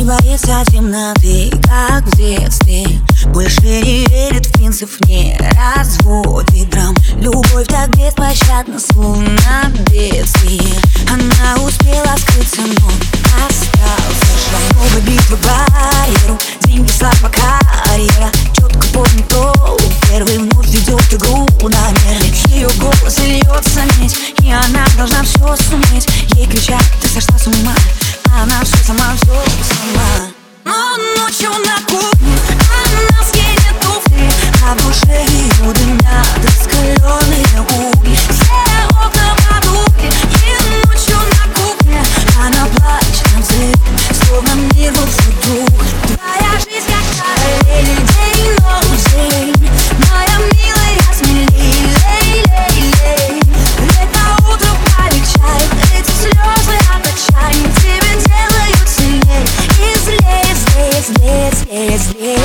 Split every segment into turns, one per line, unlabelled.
боится темноты, как в детстве. Больше не верит в принцип, не разводит драм. Любовь так беспощадна, словно бедствие. Она успела скрыться, но остался шрам. Оба битвы барьеру, деньги, слава, карьера. Четко помню, кто первый вновь ведет игру намеренно. Ее голос льется медь, и она должна все суметь. Ей кричат: ты сошла с ума. Она все сама, все сама. Но ночью на кухне она скинет туфли, а в душе ее дымят раскаленные угли. Все окна потухли, и ночью на кухне она плачет на взрыв, словно мир рушит дух. Твоя жизнь как параллель, день, ночь, день. Моя милая, смелей, лей, лей, лей. Это утро полегчает, эти слезы от отчаяния тебя делают сильней. И злее, злее, злее, злее, злее.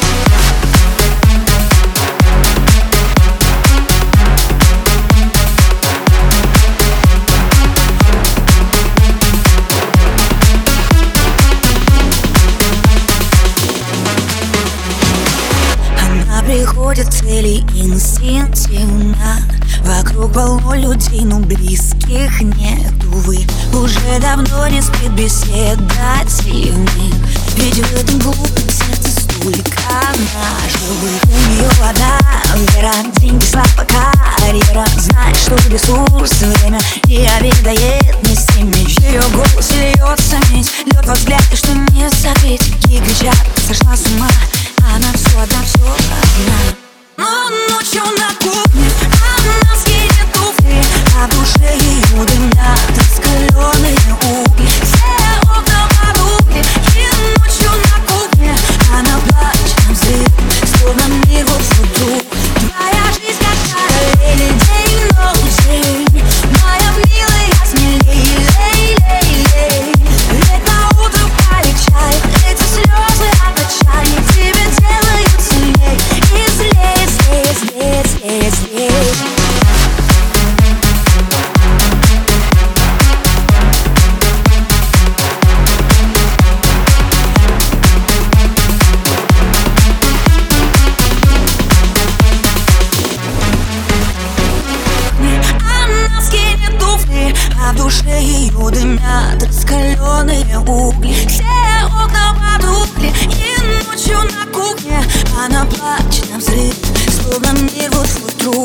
Приходят цели инстинктивно. Вокруг полно людей, но близких нет, увы. Уже давно не спит беседа сильных. Ведь в этом глупом сердце столько наживых. У нее вода, вера, деньги, слава, карьера. Знает, что ресурс, время не обедает ни с теми. Ее голос льется медь, лед во взгляде, что не согреть. Ей кричат: ты сошла с ума. Она все одна, все одна. Но ночью на кухне она скинет туфли, а в душе ее дымят раскаленные угли. Все окна потухли, и ночью на кухне она плачет на взрыв, словно мир рушит дух. Твоя жизнь как параллель, день, ночь, день. Моя милая, смелей, лей, лей, лей. Это утро полегчает, эти слезы от отчаяния тебя делают сильней. И злее, злее, злее, злее, злее. Она скинет туфли, а в душе ее дымят раскаленные угли. Все окна потухли, и ночью на кухне она плачет на взрыв, словно мир вот в